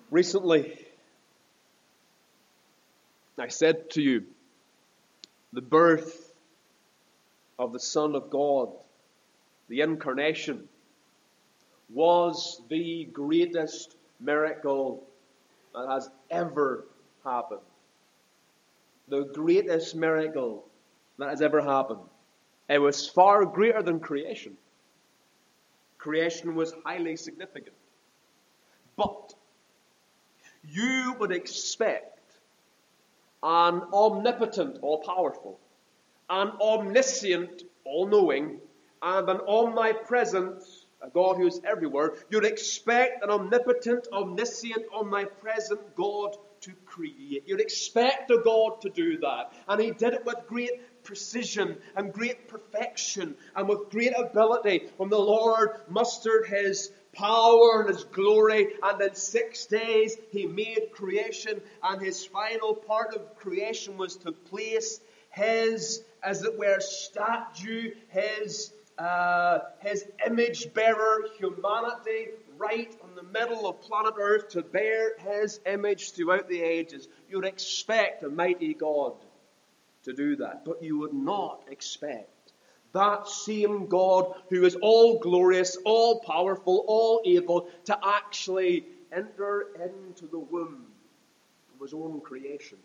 Recently, I said to you, the birth of the Son of God, the incarnation, was the greatest miracle that has ever happened. The greatest miracle that has ever happened. It was far greater than creation. Creation was highly significant. But you would expect an omnipotent, all-powerful, an omniscient, all-knowing, and an omnipresent, a God who is everywhere. You'd expect an omnipotent, omniscient, omnipresent God to create. You'd expect a God to do that. And He did it with great precision and great perfection and with great ability. When the Lord mustered His power and His glory, and in 6 days He made creation, and His final part of creation was to place His, as it were, statue, His image bearer, humanity, right in the middle of planet Earth to bear His image throughout the ages. You would expect a mighty God to do that, but you would not expect that same God who is all glorious, all powerful, all able to actually enter into the womb of His own creation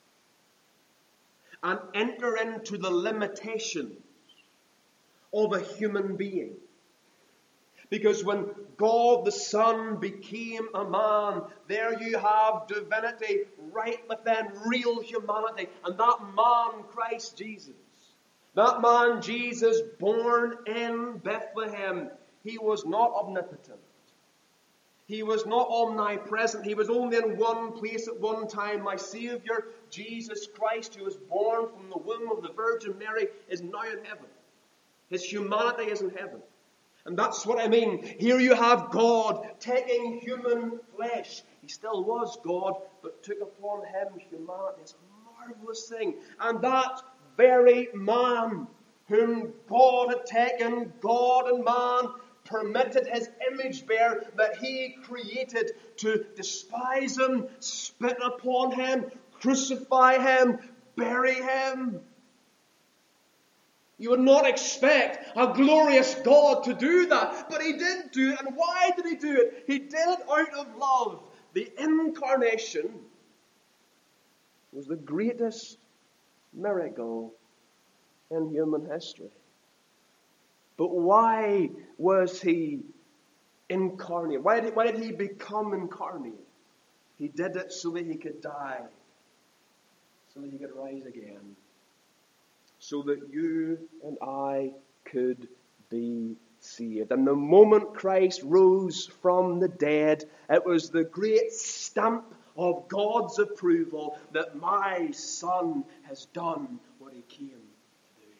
and enter into the limitations of a human being. Because when God the Son became a man, there you have divinity right within real humanity. And that man, Christ Jesus, that man Jesus born in Bethlehem, He was not omnipotent. He was not omnipresent. He was only in one place at one time. My Savior, Jesus Christ, who was born from the womb of the Virgin Mary, is now in heaven. His humanity is in heaven. And that's what I mean. Here you have God taking human flesh. He still was God, but took upon Him humanity. It's a marvelous thing. And that very man whom God had taken, God and man, permitted His image bearer that He created to despise Him, spit upon Him, crucify Him, bury Him. You would not expect a glorious God to do that, but He did do it. And why did He do it? He did it out of love. The incarnation was the greatest miracle in human history. But why was He incarnate? Why did He become incarnate? He did it so that He could die, so that He could rise again, so that you and I could be saved. And the moment Christ rose from the dead, it was the great stamp of God's approval that my Son has done what He came to do.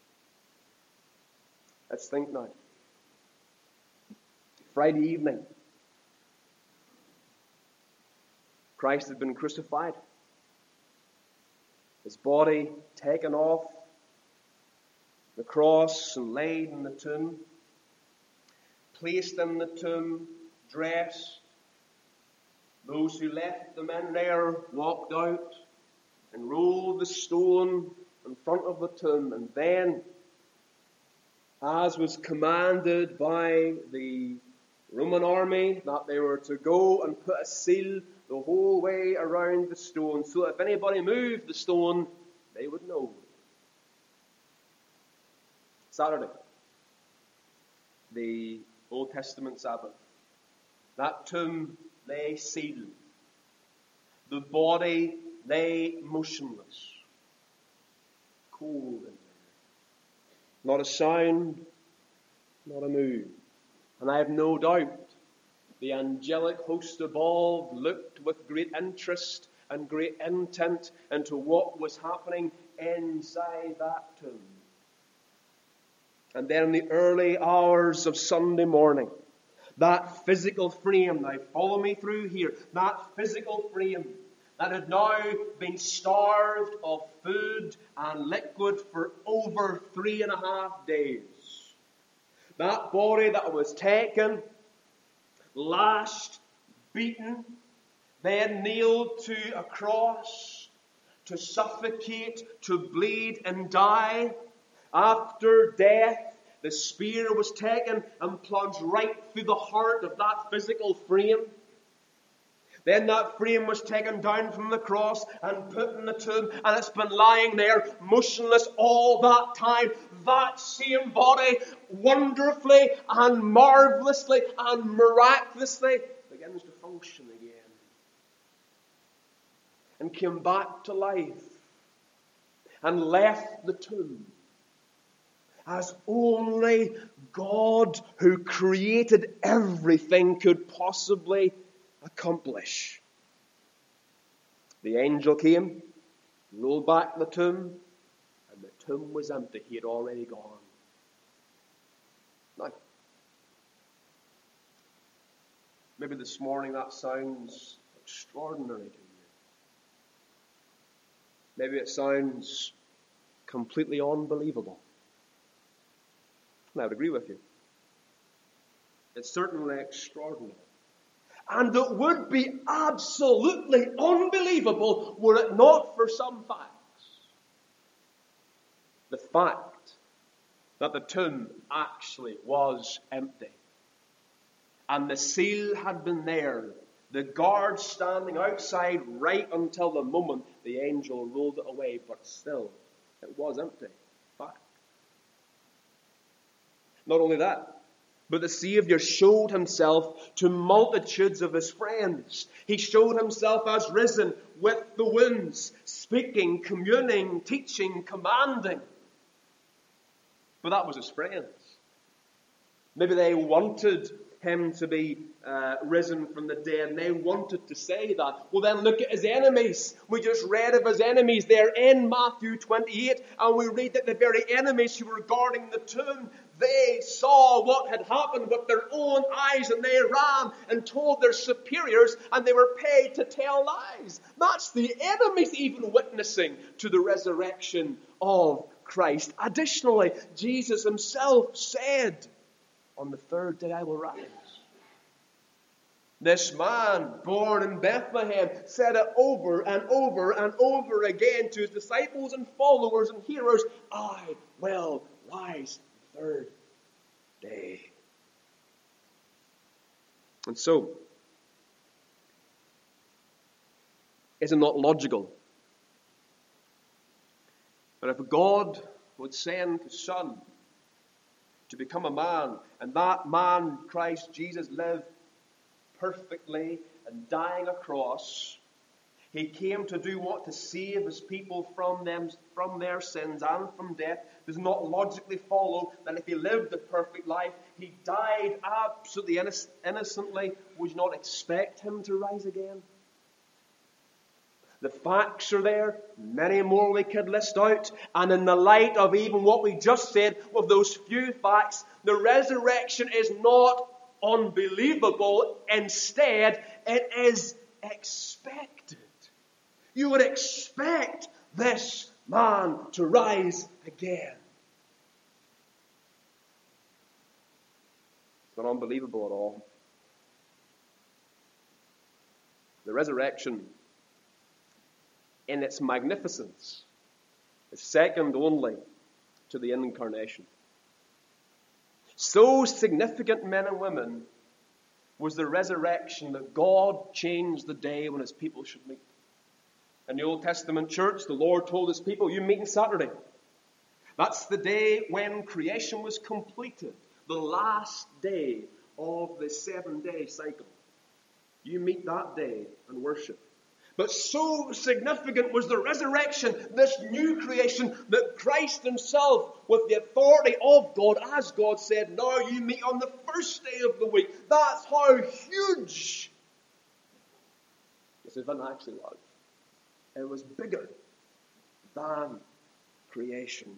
Let's think now. Friday evening, Christ had been crucified. His body taken off the cross and laid in the tomb, placed in the tomb, dressed. Those who left them in there walked out and rolled the stone in front of the tomb. And then, as was commanded by the Roman army, that they were to go and put a seal the whole way around the stone, so that if anybody moved the stone, they would know. Saturday, the Old Testament Sabbath, that tomb lay sealed. The body lay motionless, cold in there. Not a sound, not a move. And I have no doubt the angelic host above looked with great interest and great intent into what was happening inside that tomb. And then in the early hours of Sunday morning, that physical frame, now follow me through here, that physical frame that had now been starved of food and liquid for over 3.5 days. That body that was taken, lashed, beaten, then nailed to a cross, to suffocate, to bleed and die. After death, the spear was taken and plunged right through the heart of that physical frame. Then that frame was taken down from the cross and put in the tomb, and it's been lying there motionless all that time. That same body, wonderfully and marvelously and miraculously, begins to function again. And came back to life and left the tomb as only God, who created everything, could possibly accomplish. The angel came, rolled back the tomb, and the tomb was empty. He had already gone. Now, maybe this morning that sounds extraordinary to you. Maybe it sounds completely unbelievable. And I would agree with you. It's certainly extraordinary. And it would be absolutely unbelievable were it not for some facts. The fact that the tomb actually was empty. And the seal had been there. The guard standing outside right until the moment the angel rolled it away. But still, it was empty. Fact. Not only that, but the Savior showed himself to multitudes of his friends. He showed himself as risen with the winds, speaking, communing, teaching, commanding. But that was his friends. Maybe they wanted him to be risen from the dead, and they wanted to say that. Well, then look at his enemies. We just read of his enemies there in Matthew 28, and we read that the very enemies who were guarding the tomb, they saw what had happened with their own eyes, and they ran and told their superiors, and they were paid to tell lies. That's the enemies even witnessing to the resurrection of Christ. Additionally, Jesus himself said, "On the third day I will rise." This man, born in Bethlehem, said it over and over and over again to his disciples and followers and hearers, "I will rise the third day." And so, is it not logical that if God would send his Son to become a man, and that man, Christ Jesus, lived perfectly and dying a cross, he came to do what? To save his people from their sins and from death. Does not logically follow that if he lived a perfect life, he died absolutely innocently, would you not expect him to rise again? The facts are there, many more we could list out, and in the light of even what we just said, of those few facts, the resurrection is not unbelievable. Instead, it is expected. You would expect this man to rise again. It's not unbelievable at all. The resurrection, in its magnificence, is second only to the incarnation. So significant, men and women, was the resurrection that God changed the day when his people should meet. In the Old Testament church, the Lord told his people, "You meet on Saturday." That's the day when creation was completed, the last day of the 7-day cycle. You meet that day and worship. But so significant was the resurrection, this new creation, that Christ himself, with the authority of God, as God said, "Now you meet on the first day of the week." That's how huge this event actually was. It was bigger than creation.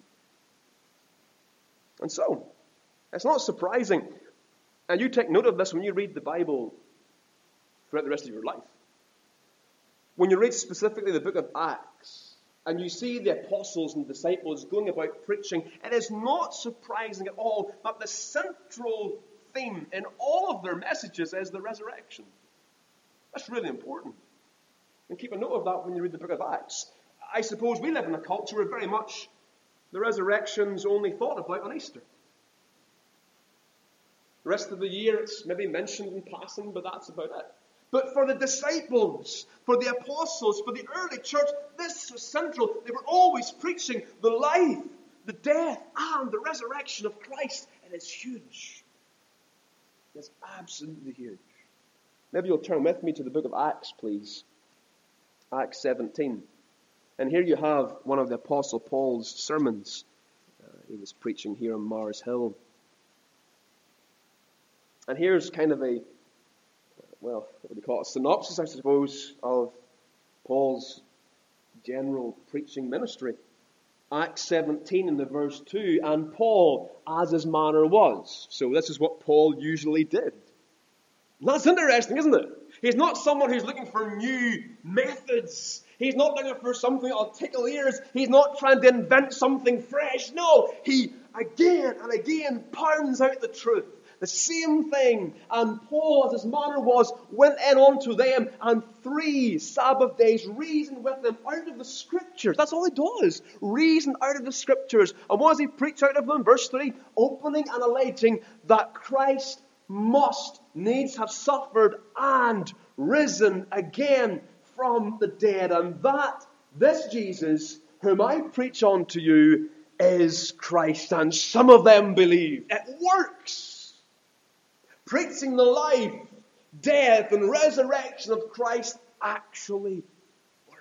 And so, it's not surprising. And you take note of this when you read the Bible throughout the rest of your life. When you read specifically the book of Acts, and you see the apostles and disciples going about preaching, it is not surprising at all that the central theme in all of their messages is the resurrection. That's really important. And keep a note of that when you read the book of Acts. I suppose we live in a culture where very much the resurrection's only thought about on Easter. The rest of the year it's maybe mentioned in passing, but that's about it. But for the disciples, for the apostles, for the early church, this was central. They were always preaching the life, the death, and the resurrection of Christ. And it's huge. It's absolutely huge. Maybe you'll turn with me to the book of Acts, please. Acts 17. And here you have one of the Apostle Paul's sermons. He was preaching here on Mars Hill. And here's kind of a, what do you call it? A synopsis, I suppose, of Paul's general preaching ministry. Acts 17 in the verse 2, and Paul, as his manner was. So this is what Paul usually did. And that's interesting, isn't it? He's not someone who's looking for new methods. He's not looking for something that'll tickle ears. He's not trying to invent something fresh. No, he again and again pounds out the truth. The same thing. And Paul, as his manner was, went in unto them, and 3 Sabbath days reasoned with them out of the Scriptures. That's all he does. Reason out of the Scriptures. And what does he preach out of them? Verse 3, opening and alleging that Christ must needs have suffered and risen again from the dead. And that this Jesus, whom I preach unto you, is Christ. And some of them believe. It works. Preaching the life, death, and resurrection of Christ actually works.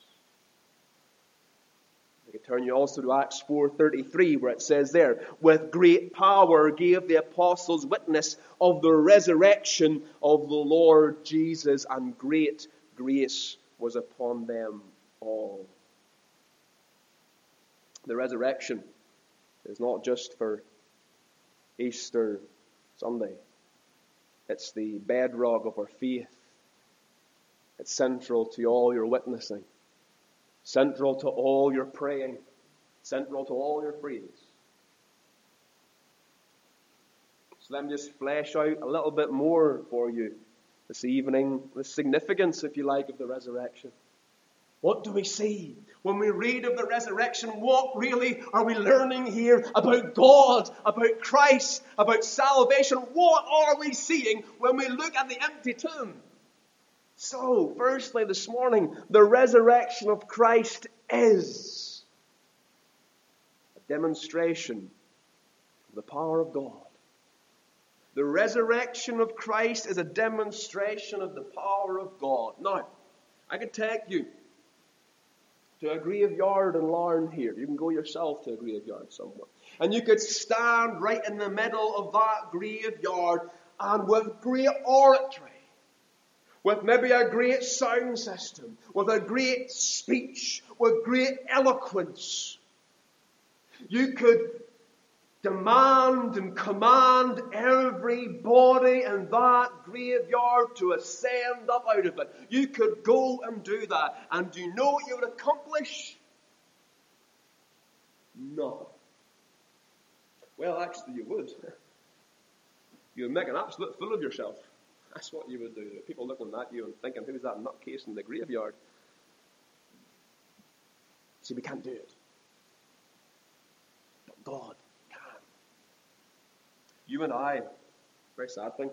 I could turn you also to Acts 4:33, where it says there, with great power gave the apostles witness of the resurrection of the Lord Jesus, and great grace was upon them all. The resurrection is not just for Easter Sunday. It's the bedrock of our faith. It's central to all your witnessing. Central to all your praying. Central to all your praise. So let me just flesh out a little bit more for you this evening. The significance, if you like, of the resurrection. What do we see? When we read of the resurrection, what really are we learning here about God, about Christ, about salvation? What are we seeing when we look at the empty tomb? So, firstly, this morning, the resurrection of Christ is a demonstration of the power of God. The resurrection of Christ is a demonstration of the power of God. Now, I could take you to a graveyard in Larne here. You can go yourself to a graveyard somewhere. And you could stand right in the middle of that graveyard, and with great oratory, with maybe a great sound system, with a great speech, with great eloquence, you could demand and command everybody in that graveyard to ascend up out of it. You could go and do that. And do you know what you would accomplish? Nothing. Well, actually you would. You would make an absolute fool of yourself. That's what you would do. People looking at you and thinking, who's that nutcase in the graveyard? See, we can't do it. But God. You and I, very sad thing,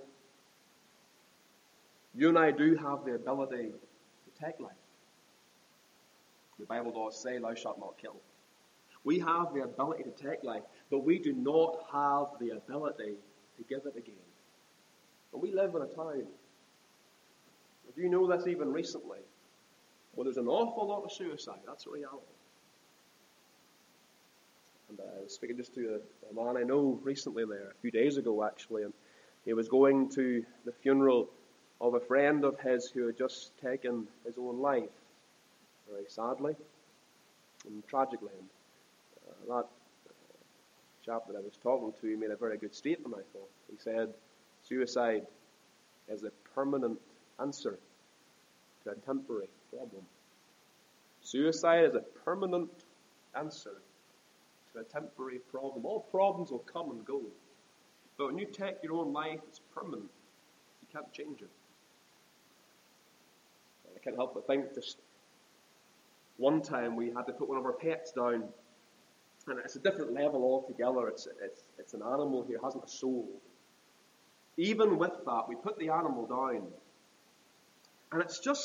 you and I do have the ability to take life. The Bible does say, thou shalt not kill. We have the ability to take life, but we do not have the ability to give it again. And we live in a time, do you know this even recently, where there's an awful lot of suicide. That's a reality. And I was speaking just to a man I know recently there, a few days ago actually, and he was going to the funeral of a friend of his who had just taken his own life, very sadly and tragically. And that chap that I was talking to, he made a very good statement, I thought. He said, suicide is a permanent answer to a temporary problem. Suicide is a permanent answer to a temporary problem. All problems will come and go. But when you take your own life, it's permanent. You can't change it. I can't help but think just one time we had to put one of our pets down, and it's a different level altogether. It's an animal here, hasn't a soul. Even with that, we put the animal down, and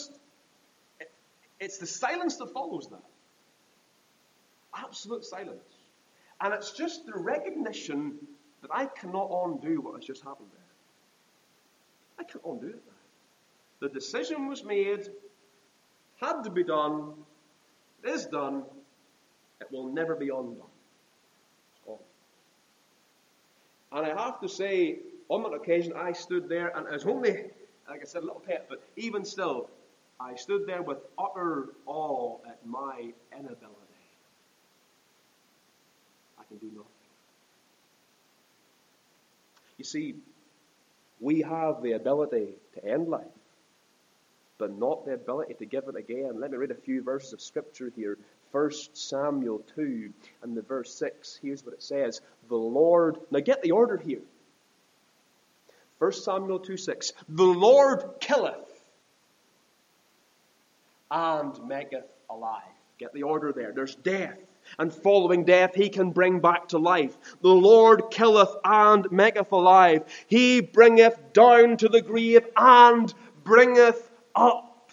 it's the silence that follows that. Absolute silence. And it's just the recognition that I cannot undo what has just happened there. I can't undo it now. The decision was made, had to be done, it is done, it will never be undone. It's gone. And I have to say, on that occasion, I stood there, and it was only, like I said, a little pet, but even still, I stood there with utter awe at my inability. I can do nothing. You see, we have the ability to end life, but not the ability to give it again. Let me read a few verses of Scripture here. 1 Samuel 2 and the verse 6. Here's what it says. The Lord... Now get the order here. 1 Samuel 2:6. The Lord killeth and maketh alive. Get the order there. There's death. And following death, he can bring back to life. The Lord killeth and maketh alive. He bringeth down to the grave and bringeth up.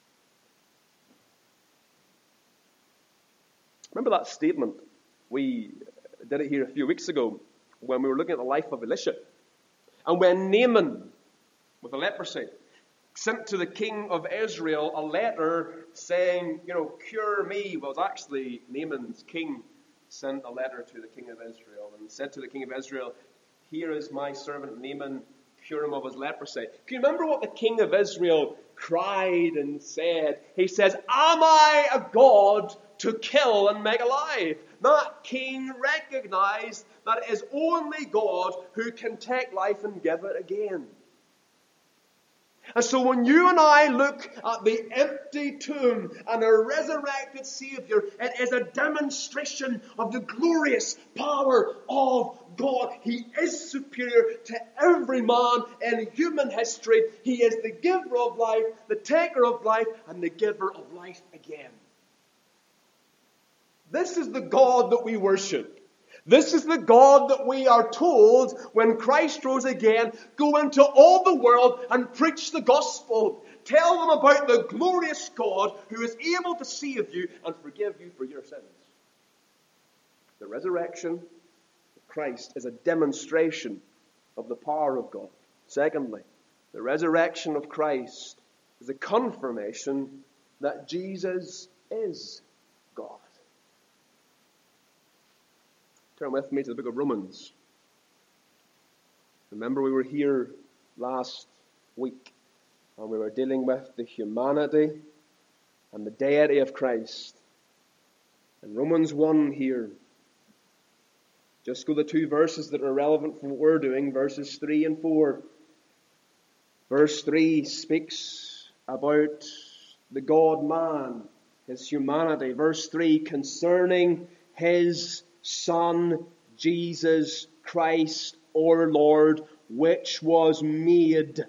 Remember that statement? We did it here a few weeks ago when we were looking at the life of Elisha. And when Naaman, with the leprosy, sent to the king of Israel a letter saying, cure me. Well, it was actually Naaman's king sent a letter to the king of Israel and said to the king of Israel, here is my servant Naaman, cure him of his leprosy. Can you remember what the king of Israel cried and said? He says, am I a God to kill and make alive? That king recognized that it is only God who can take life and give it again. And so when you and I look at the empty tomb and a resurrected Savior, it is a demonstration of the glorious power of God. He is superior to every man in human history. He is the giver of life, the taker of life, and the giver of life again. This is the God that we worship. This is the God that we are told when Christ rose again, go into all the world and preach the gospel. Tell them about the glorious God who is able to save you and forgive you for your sins. The resurrection of Christ is a demonstration of the power of God. Secondly, the resurrection of Christ is a confirmation that Jesus is God. Turn with me to the book of Romans. Remember we were here last week and we were dealing with the humanity and the deity of Christ. In Romans 1 here, just go the two verses that are relevant for what we're doing, verses 3 and 4. Verse 3 speaks about the God-man, his humanity. Verse 3, concerning his Son, Jesus Christ, our Lord, which was made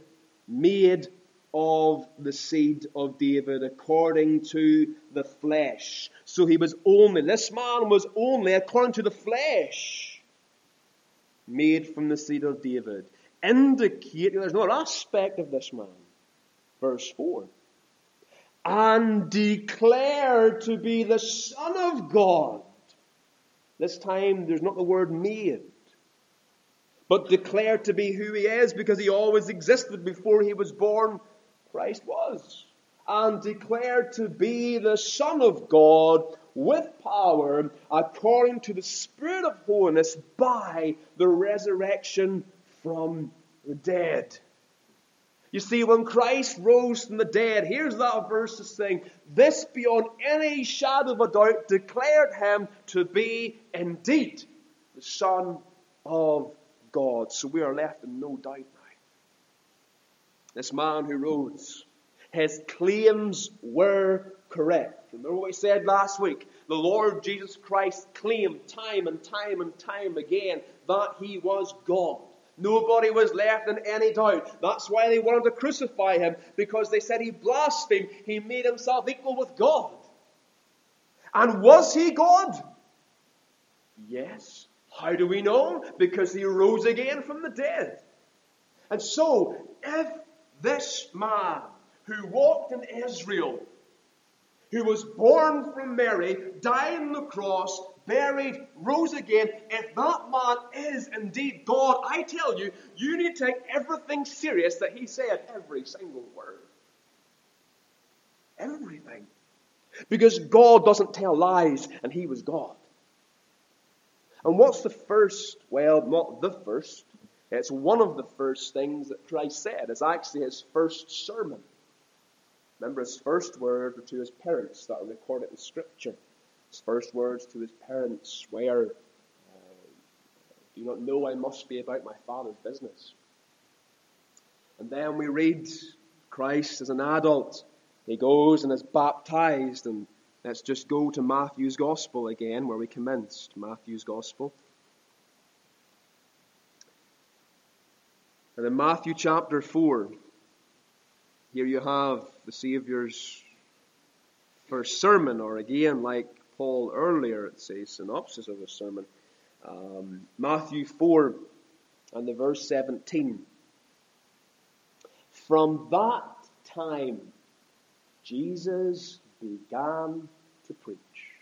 of the seed of David according to the flesh. So this man was only according to the flesh, made from the seed of David. Indicating there's another aspect of this man. Verse 4. And declared to be the Son of God. This time there's not the word made, but declared to be who he is because he always existed before he was born. Christ was. And declared to be the Son of God with power according to the Spirit of holiness by the resurrection from the dead. You see, when Christ rose from the dead, here's that verse saying, this beyond any shadow of a doubt declared him to be indeed the Son of God. So we are left in no doubt now. This man who rose, his claims were correct. Remember what we said last week? The Lord Jesus Christ claimed time and time and time again that he was God. Nobody was left in any doubt. That's why they wanted to crucify him, because they said he blasphemed. He made himself equal with God. And was he God? Yes. How do we know? Because he rose again from the dead. And so, if this man who walked in Israel, who was born from Mary, died on the cross, buried, rose again, if that man is indeed God, I tell you, you need to take everything serious that he said, every single word. Everything. Because God doesn't tell lies, and he was God. And what's the first? Well, not the first. It's one of the first things that Christ said. It's actually his first sermon. Remember, his first words were to his parents that are recorded in Scripture. His first words to his parents were, "Do you not know I must be about my Father's business?" And then we read Christ as an adult. He goes and is baptized. And let's just go to Matthew's Gospel again, where we commenced. Matthew's Gospel. And in Matthew chapter 4, here you have the Saviour's first sermon, or again, like Paul earlier, it's a synopsis of a sermon. Matthew 4 and the verse 17. From that time, Jesus began to preach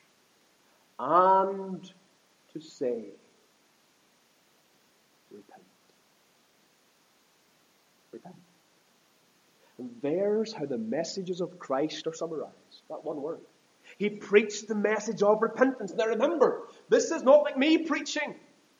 and to say, repent. Repent. And there's how the messages of Christ are summarized. That one word. He preached the message of repentance. Now remember, this is not like me preaching.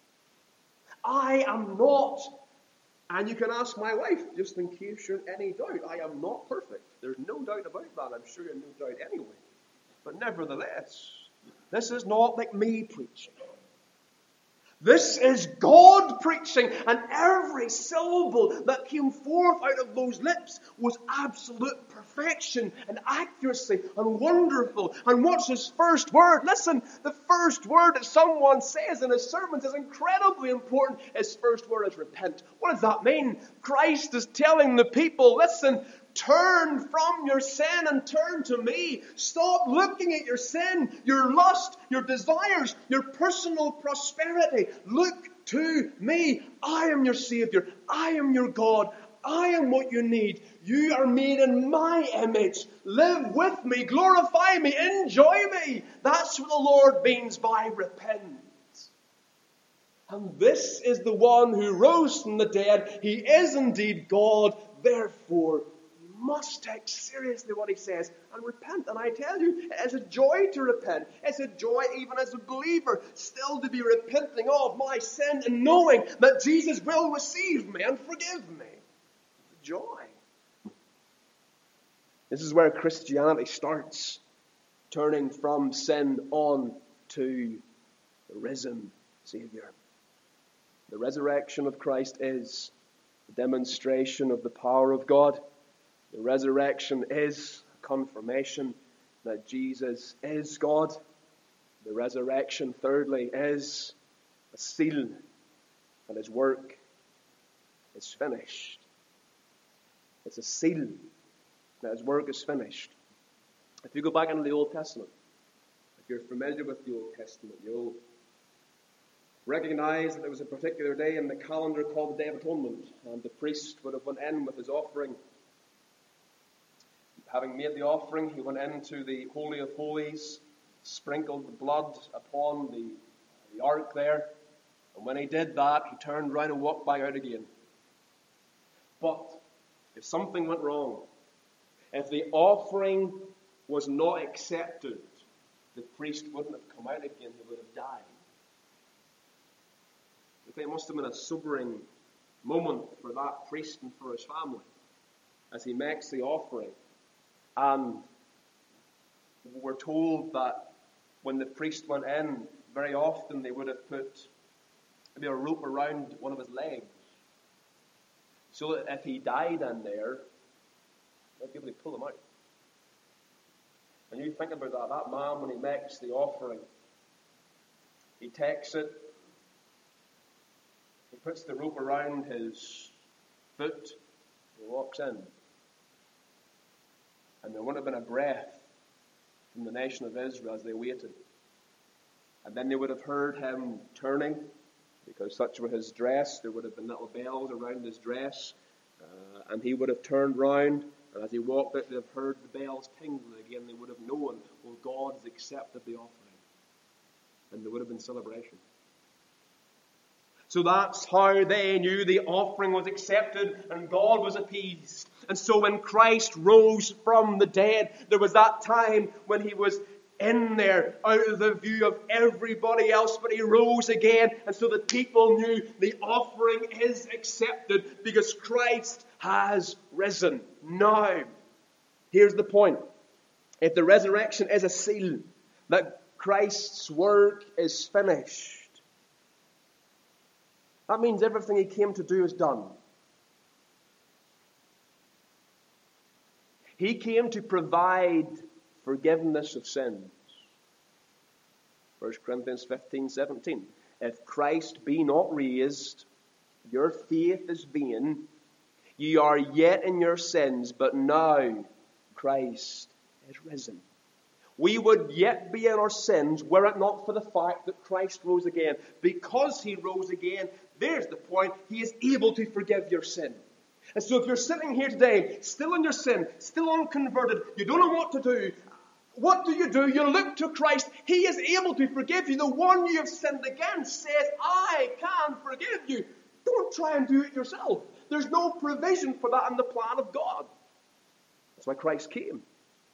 I am not, and you can ask my wife, just in case you're in any doubt, I am not perfect. There's no doubt about that. I'm sure you're no doubt anyway. But nevertheless, this is not like me preaching. This is God preaching, and every syllable that came forth out of those lips was absolute perfection and accuracy and wonderful. And what's his first word? Listen, the first word that someone says in his sermons is incredibly important. His first word is repent. What does that mean? Christ is telling the people, listen, turn from your sin and turn to me. Stop looking at your sin, your lust, your desires, your personal prosperity. Look to me. I am your Savior. I am your God. I am what you need. You are made in my image. Live with me. Glorify me. Enjoy me. That's what the Lord means by repent. And this is the one who rose from the dead. He is indeed God. Therefore, must take seriously what he says and repent. And I tell you, it's a joy to repent. It's a joy even as a believer still to be repenting of my sin and knowing that Jesus will receive me and forgive me. Joy. This is where Christianity starts, turning from sin on to the risen Savior. The resurrection of Christ is a demonstration of the power of God. The resurrection is a confirmation that Jesus is God. The resurrection, thirdly, is a seal that his work is finished. It's a seal that his work is finished. If you go back into the Old Testament, if you're familiar with the Old Testament, you'll recognize that there was a particular day in the calendar called the Day of Atonement, and the priest would have went in with his offering. Having made the offering, he went into the Holy of Holies, sprinkled the blood upon the ark there, and when he did that, he turned round and walked back out again. But if something went wrong, if the offering was not accepted, the priest wouldn't have come out again, he would have died. I think it must have been a sobering moment for that priest and for his family as he makes the offering. And we're told that when the priest went in, very often they would have put maybe a rope around one of his legs, so that if he died in there, they'd be able to pull him out. And you think about that man, when he makes the offering, he takes it, He puts the rope around his foot. He walks in. And there would have been a breath from the nation of Israel as they waited. And then they would have heard him turning, because such was his dress. There would have been little bells around his dress. And he would have turned round. And as he walked out, they'd have heard the bells tingling again. They would have known, well, God has accepted the offering. And there would have been celebration. So that's how they knew the offering was accepted and God was appeased. And so when Christ rose from the dead, there was that time when he was in there, out of the view of everybody else, but he rose again. And so the people knew the offering is accepted because Christ has risen. Now, here's the point. If the resurrection is a seal that Christ's work is finished, that means everything he came to do is done. He came to provide forgiveness of sins. 1 Corinthians 15:17. If Christ be not raised, your faith is vain. Ye are yet in your sins, but now Christ is risen. We would yet be in our sins were it not for the fact that Christ rose again. Because he rose again, there's the point, he is able to forgive your sin. And so if you're sitting here today, still in your sin, still unconverted, you don't know what to do, what do? You look to Christ. He is able to forgive you. The one you have sinned against says, I can forgive you. Don't try and do it yourself. There's no provision for that in the plan of God. That's why Christ came.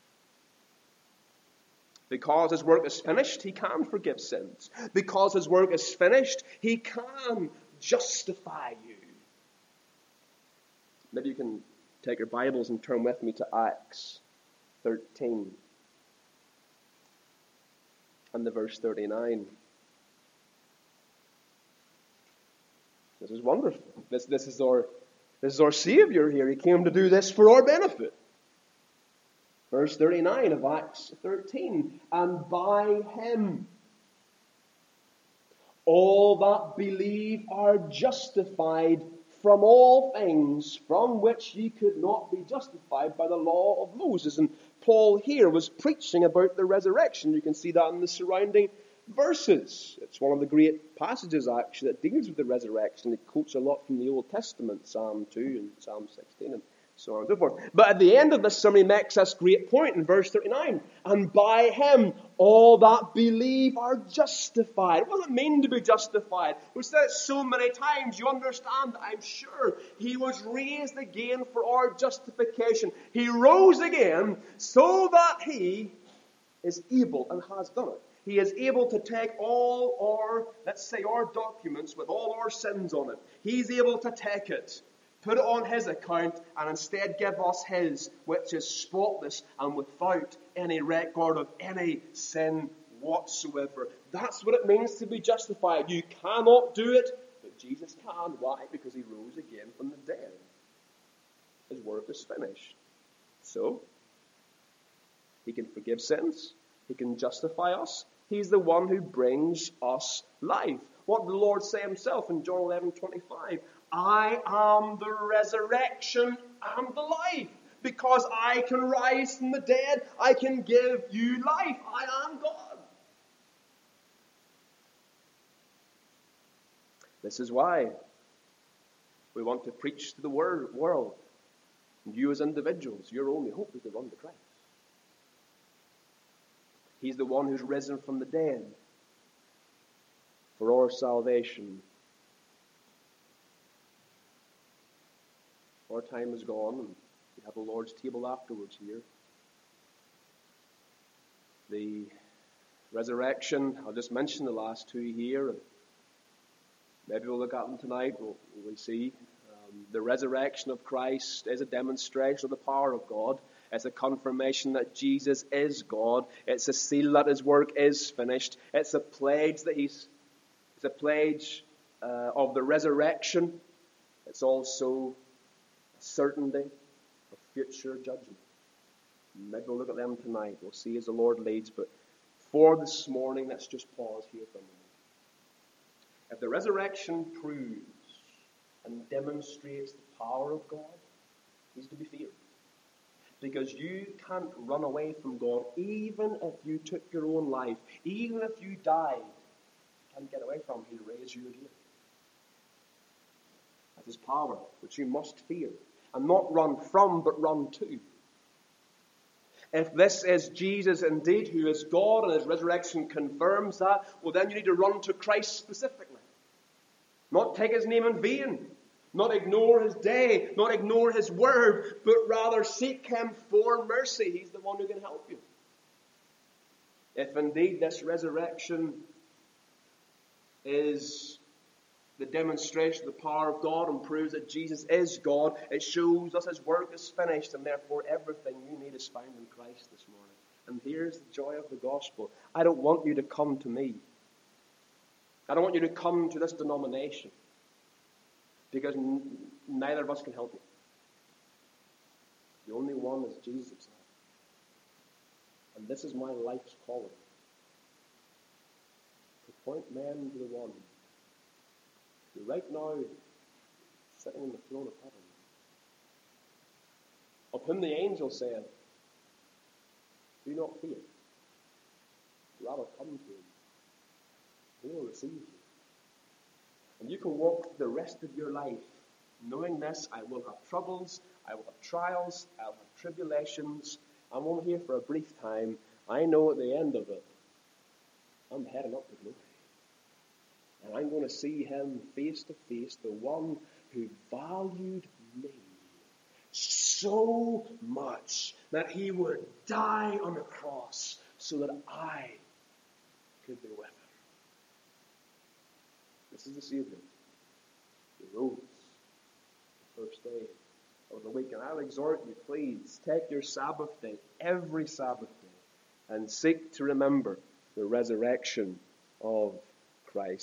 Because his work is finished, he can forgive sins. Because his work is finished, he can justify you. Maybe you can take your Bibles and turn with me to Acts 13 and the verse 39. This is wonderful. This is our Savior here. He came to do this for our benefit. Verse 39 of Acts 13. And by him all that believe are justified from all things from which ye could not be justified by the law of Moses. And Paul here was preaching about the resurrection. You can see that in the surrounding verses. It's one of the great passages actually that deals with the resurrection. It quotes a lot from the Old Testament, Psalm 2 and Psalm 16 and so on and so forth. But at the end of this sermon, he makes this great point in verse 39. And by him, all that believe are justified. What does it mean to be justified? We've said it so many times. You understand, I'm sure. He was raised again for our justification. He rose again so that he is able and has done it. He is able to take all our, let's say, our documents with all our sins on it. He's able to take it, put it on his account, and instead give us his, which is spotless and without any record of any sin whatsoever. That's what it means to be justified. You cannot do it, but Jesus can. Why? Because he rose again from the dead. His work is finished. So, he can forgive sins. He can justify us. He's the one who brings us life. What did the Lord say himself in John 11:25? I am the resurrection and the life. Because I can rise from the dead, I can give you life. I am God. This is why we want to preach to the world. And you as individuals, your only hope is to run to Christ. He's the one who's risen from the dead for our salvation. Our time is gone, and we have the Lord's table afterwards here. The resurrection, I'll just mention the last two here. Maybe we'll look at them tonight. We'll see. The resurrection of Christ is a demonstration of the power of God. It's a confirmation that Jesus is God. It's a seal that his work is finished. It's a pledge that it's a pledge of the resurrection. It's also a certainty of future judgment. Maybe we'll look at them tonight. We'll see as the Lord leads. But for this morning, let's just pause here for a moment. If the resurrection proves and demonstrates the power of God, he's to be feared. Because you can't run away from God, even if you took your own life, even if you died. You can't get away from him. He'll raise you again. That's his power, which you must fear. And not run from, but run to. If this is Jesus indeed, who is God, and his resurrection confirms that, well then you need to run to Christ specifically. Not take his name in vain. Not ignore his day, not ignore his word, but rather seek him for mercy. He's the one who can help you. If indeed this resurrection is the demonstration of the power of God and proves that Jesus is God, it shows us his work is finished, and therefore everything you need is found in Christ this morning. And here's the joy of the gospel. I don't want you to come to me. I don't want you to come to this denomination, because neither of us can help you. The only one is Jesus himself. And this is my life's calling. To point men to the one who right now is sitting on the throne of heaven, of whom the angel said, do not fear. Rather come to him. He will receive you. And you can walk the rest of your life knowing this: I will have troubles, I will have trials, I will have tribulations. I'm only here for a brief time. I know at the end of it, I'm heading up to glory. And I'm going to see him face to face, the one who valued me so much that he would die on the cross so that I could be with him. This is the Savior. He rose the first day of the week. And I'll exhort you, please, take your Sabbath day, every Sabbath day, and seek to remember the resurrection of Christ.